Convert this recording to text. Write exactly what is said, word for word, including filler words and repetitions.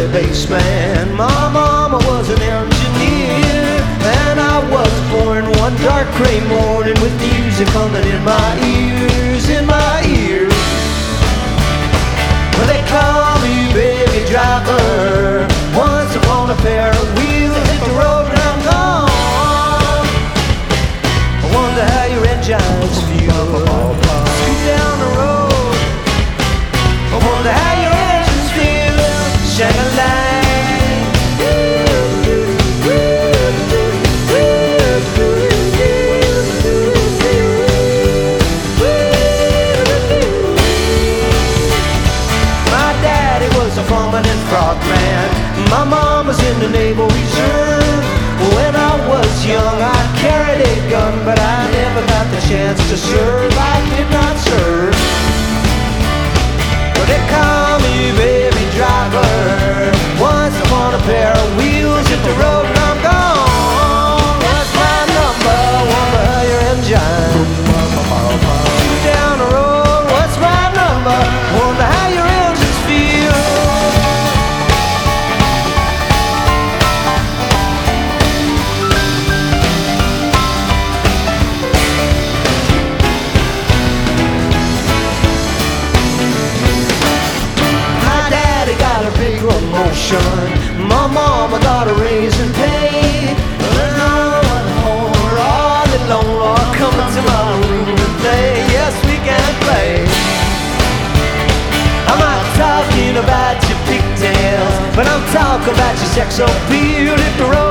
baseman. My mama was an engineer, and I was born one dark gray morning with music humming in my ears, in my ears. Well, they call me baby driver. Once upon a pair of wheels, I hit the road and I'm gone. I wonder how your engines feel. Scoot down the road. I wonder how your engines feel. Shang-a-lang. Frogman. My mom was in the Naval Reserve. When I was young I carried a gun, but I never got the chance to serve. I did not serve. But they call me baby driver. Once upon a pair of wheels hit the road and I'm gone. What's my number? Wonder how your engine. Shoot down the road. What's my number? Wonder how your engines feel. My mama got a raise in pay, and I went home all alone. Lord, come into my room and play. Yes, we can play. I'm not talking about your pigtails, but I'm talking about your sex appeal. If the road